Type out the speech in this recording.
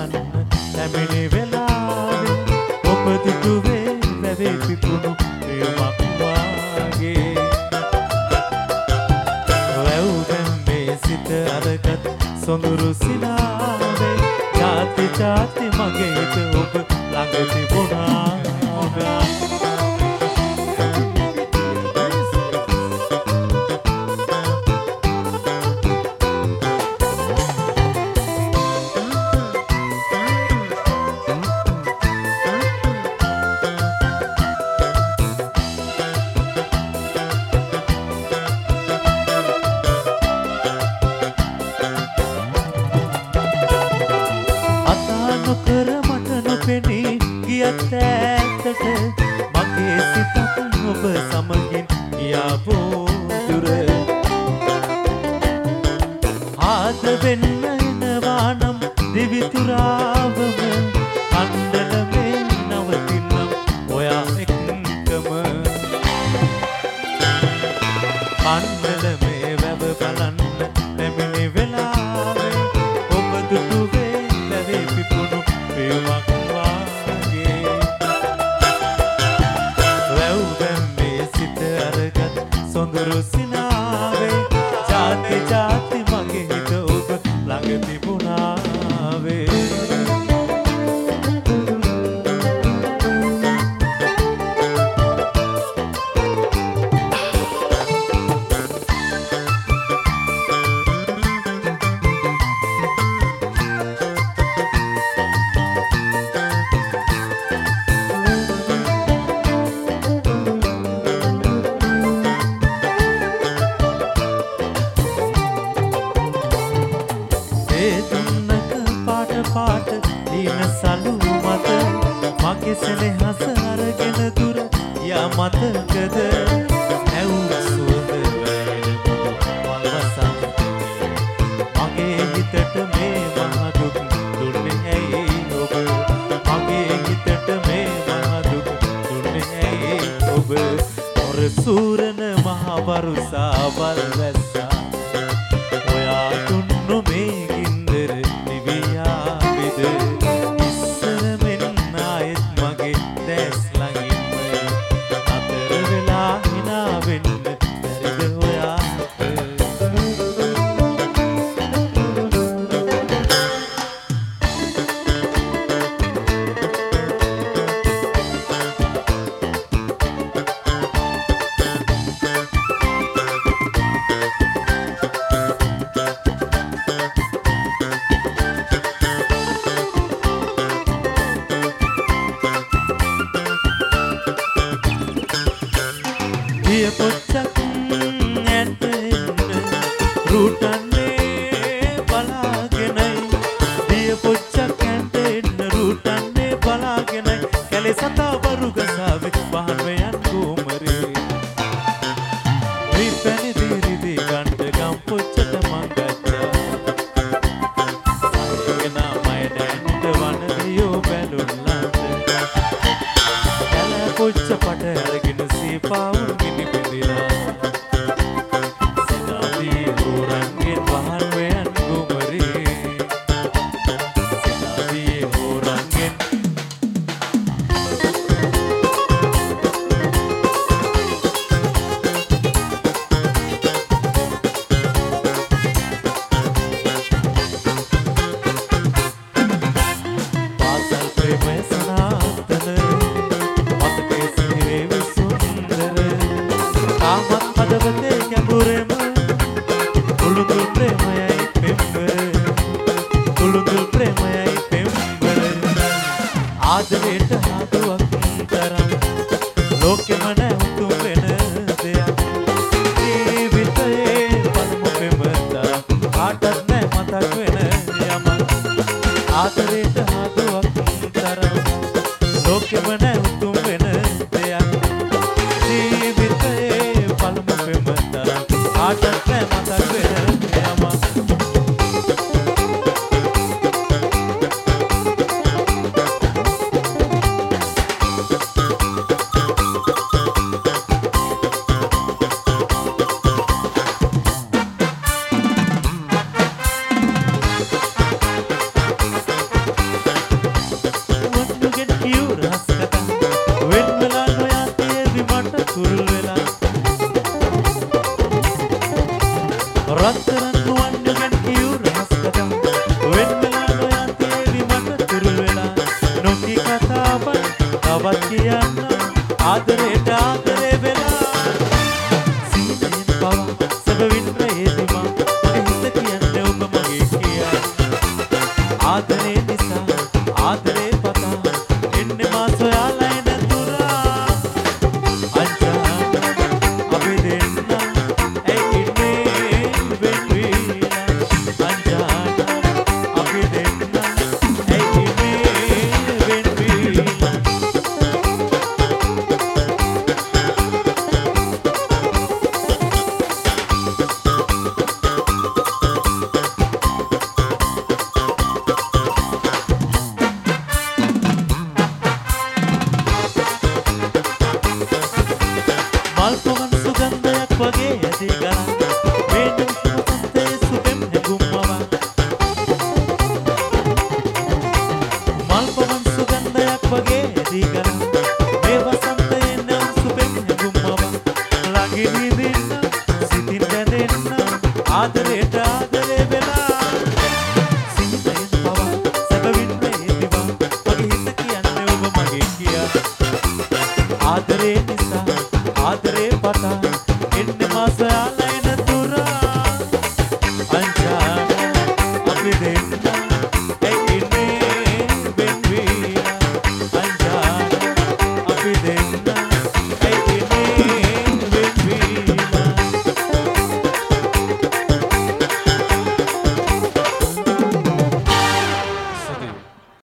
බලන්න නැමිනි වෙලාවේ ඔබ දුටුවේ වැවේ පිපුණු ප්‍රියමක් වාගේ වැව්වෙන් මේ සිත අරගත් සොඳුරු සිනාවේ ජාති ජාති මගේ හිත ඔබ ළඟ තිබුණා මගේ සිතත් ඔබ සමගින් ගියාවෝ දුර ආද වෙන්න එනවා නම් දිවිතුරාවම කණ්ඩලමේ නවතිනම් ඔයා එක්කම කණ්ඩලමේ වැව බලන්න නැමිනි වෙලාවේ ඔබ දුටුවේ ලැබේ පිපුණු ප්‍රියමක් සොඳුරු සිනාවේ ජාති ජාති මගේ හිත ඔබ ළඟ තිබුණාවේ පාට දීන සලු මත මගේ සෙනෙහස අරගෙන දුර යා මතකද ඇව් සුවඳ වැයෙන වල්වසන් මගේ හිතට මේ මහ දුක් දුන්නේ ඇයි ඔබ මගේ හිතට මේ මහ දුක් දුන්නේ ඇයි ඔබ ඔර සූරන මහ වරුසාවල් වැස්සා ඔයා දුන්නු මේ ගින්දර ඉස්සර මෙන්න ආයෙත් මගේ දැස් ළඟින්ම අතර වෙලා හිනා වෙන්න බැරිද ඔයාට දිය පොච්චක් ඇට රුටන්නේ බලාගෙනයි දිය පොච්චක් ඇට රුටන්නේ බලාගෙනයි කැලේ සතා වරු ගසාවේ පහන් යන් ගෝමරේ රිපැණි දිරිදි ගන්ට ගම් පොච්චට මං ගත්තා එනා මය දැන්ට වන දියෝ බැලුන්නාට කැල පොච්ච පට අරගෙන සීපාවුන් ආදරේට හදුවක් තරම් ලෝකෙම නැවතුම් වෙන දෙයක් ජීවිතයේ පළමු පෙම තරම් කාටත් නැ මතක් වෙන යමක් ආදරේට හදුවක් තරම් ලෝකෙම නැවතුම් වෙන දෙයක් ජීවිතයේ පළමු පෙම තරම් කාටත් නැ මතක් වෙන යමක් තවත් කියන්න ආදරේට ආදරේ වෙලා සීතෙන් පවා සැබවින්ම ඒදිමා මගේ හිත කියන්නේ ඔබ මගේ කියා ආදරේ නිසා ආදරේ පතා එන්නේ මා සොයාලා එන තුරා අංජාන අපි දෙන්න ඇයි ඉන්නේ වෙන් වීලා අංජාන අපි දෙන්න ඇයි ඉන්නේ වෙන් වීලා මල්පොවන් සුගන්ධයක් වගේ ඇදී ගලා මේ නිමිෂම සත්තේ සුබෙම් හැඟුම්මවා මල්පොවන් සුගන්ධයක් වගේ ඇදී